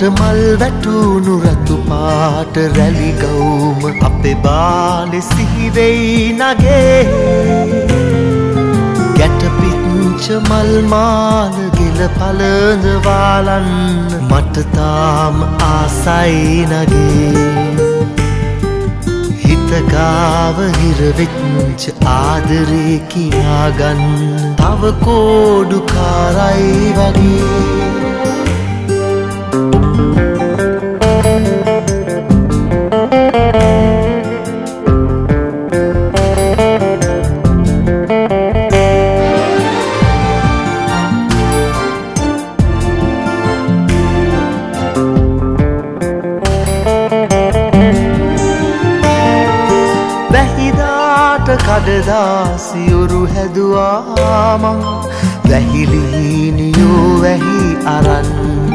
මල් වැටුණු රතු පාට රැලි ගවුම අපේ බාලෙ සිහිවෙයි නගේ ගැටපිච්ච මල් මාල ගෙල පළඳ වාලන්න මට තාම ආසයි නගේ හිතගාව හිරවෙච්ච ආදරේ කියාගන්න තව කෝඩු කාරයි වගේ කඩදාසියුරු හැදුවාම වැහිලිහිනියෝ වැහි අරන්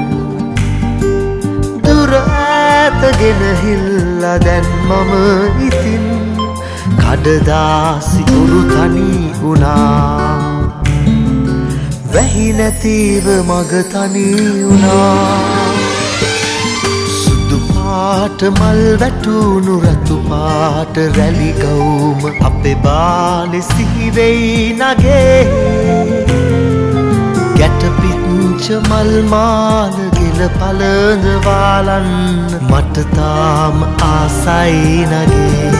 දුර ඈතගෙන හිල්ලා දැන් මම ඉතින් කඩදාසියුරු තනි වුණා වැහි නැතිව මග තනි වුණා පාට මල් වැටුණු රතු පාට රැලි ගවුම අපේ බාලෙ සිහිවෙයි නගේ ගැටපිච්ච මල් මාල ගෙල පළඳ වාලන්න මට තාම ආසයි නගේ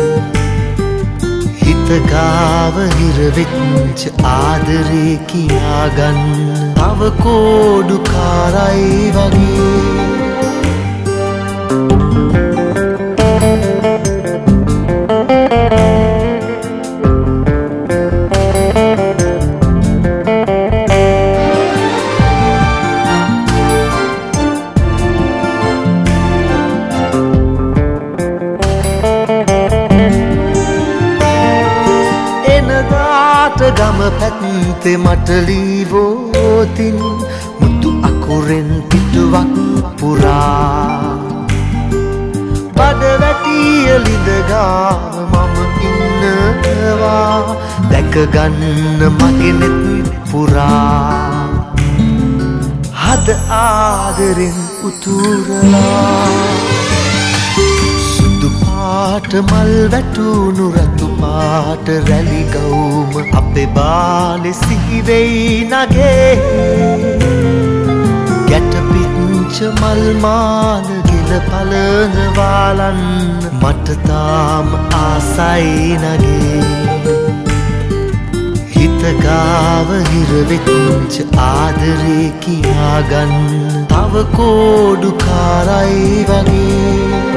හිතගාව හිරවෙච්ච ආදරේ කියාගන්න තව කෝඩු කාරයි වගේ ගම පැත්තේ මට ලීවෝතින් මුතු අකුරෙන් පිටුවක් පුරා බඩ වැටිය ලිඳගාව මම ඉන්නවා දැකගන්න මගේ නෙත් පුරා හද ආදරෙන් උතුරලා පාට මල් වැටුණු රතු පාට රැලි ගවුම අපේ බාලෙ සිහිවෙයි නගේ ගැටපිච්ච මල් මාල ගෙල පළඳ වාලන්න මට තාම ආසයි නගේ හිතගාව හිරවෙච්ච ආදරේ කියාගන්න තව කෝඩු කාරයි වගේ